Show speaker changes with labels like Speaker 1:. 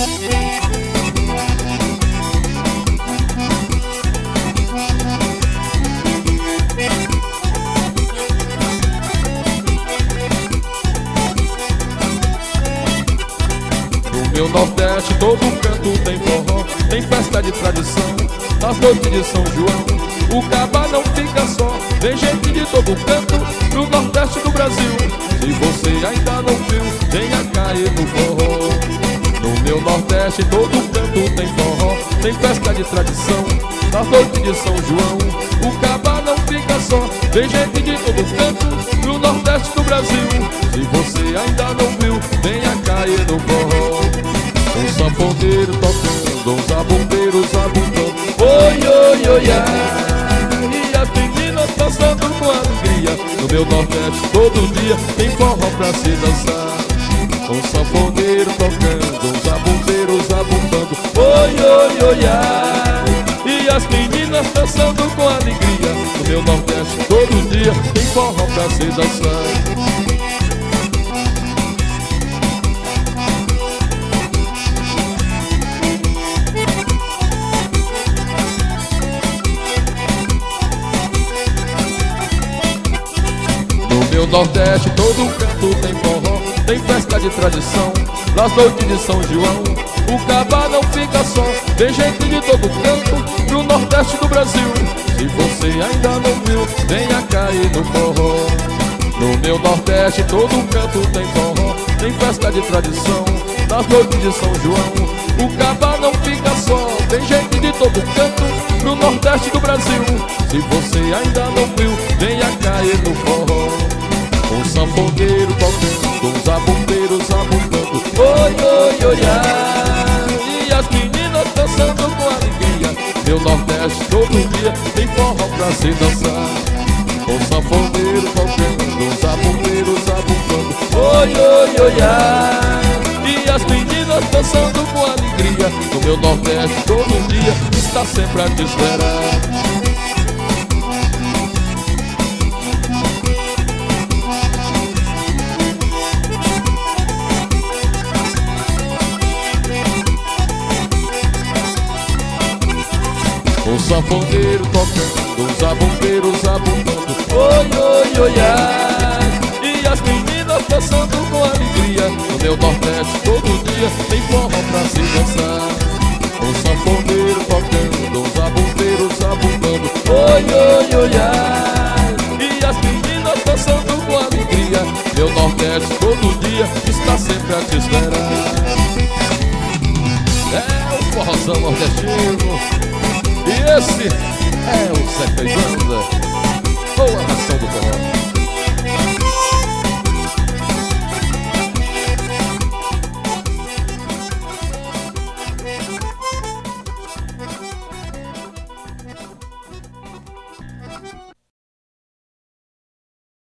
Speaker 1: Meu Nordeste, todo canto tem forró, tem festa de tradição, nas noites de São João. O cabá não fica só, tem gente de todo canto, no Nordeste do Brasil. Se você ainda não viu, venha cair no forró. No meu Nordeste, todo canto tem forró, tem festa de tradição, nas noites de São João. O cabá não fica só, tem gente de todo canto, no Nordeste do Brasil. Se você ainda não viu, venha cair no forró. Um sanfoneiro tocando, uns zabumbeiros zabundando, oi, oi, oi, ai. E as meninas dançando com alegria. No meu Nordeste todo dia tem forró pra se dançar. Um sanfoneiro tocando, uns zabumbeiros zabundando, oi, oi, oi, ai. E as meninas dançando com alegria. No meu Nordeste todo dia tem forró pra se dançar. No meu Nordeste todo canto tem forró, tem festa de tradição, nas noites de São João. O cabá não fica só, tem gente de todo canto, no Nordeste do Brasil. Se você ainda não viu, venha cair no forró. No meu Nordeste todo canto tem forró, tem festa de tradição, nas noites de São João. O cabá não fica só, tem gente de todo canto, no Nordeste do Brasil. Se você ainda não viu, venha cair no forró. Um sanfoneiro tocando, uns zabumbeiros zabundando, oi, oi, oi, ai. E as meninas dançando com alegria. Meu Nordeste todo dia tem forró pra se dançar. Um sanfoneiro tocando, uns zabumbeiros zabundando, oi, oi, oi, ai. E as meninas dançando com alegria. No meu Nordeste todo dia está sempre a te esperar. Um sanfoneiro tocando, uns zabumbeiros zabundando, oi, oi, oi, ai. E as meninas dançando com alegria. No meu Nordeste todo dia tem forró pra se dançar. Um sanfoneiro tocando, uns zabumbeiros zabundando, oi, oi, oi, ai. E as meninas dançando com alegria. Meu Nordeste todo dia está sempre a te esperar. É o forrozão nordestino. E esse é o Zeca e Banda, ou a nação do forró.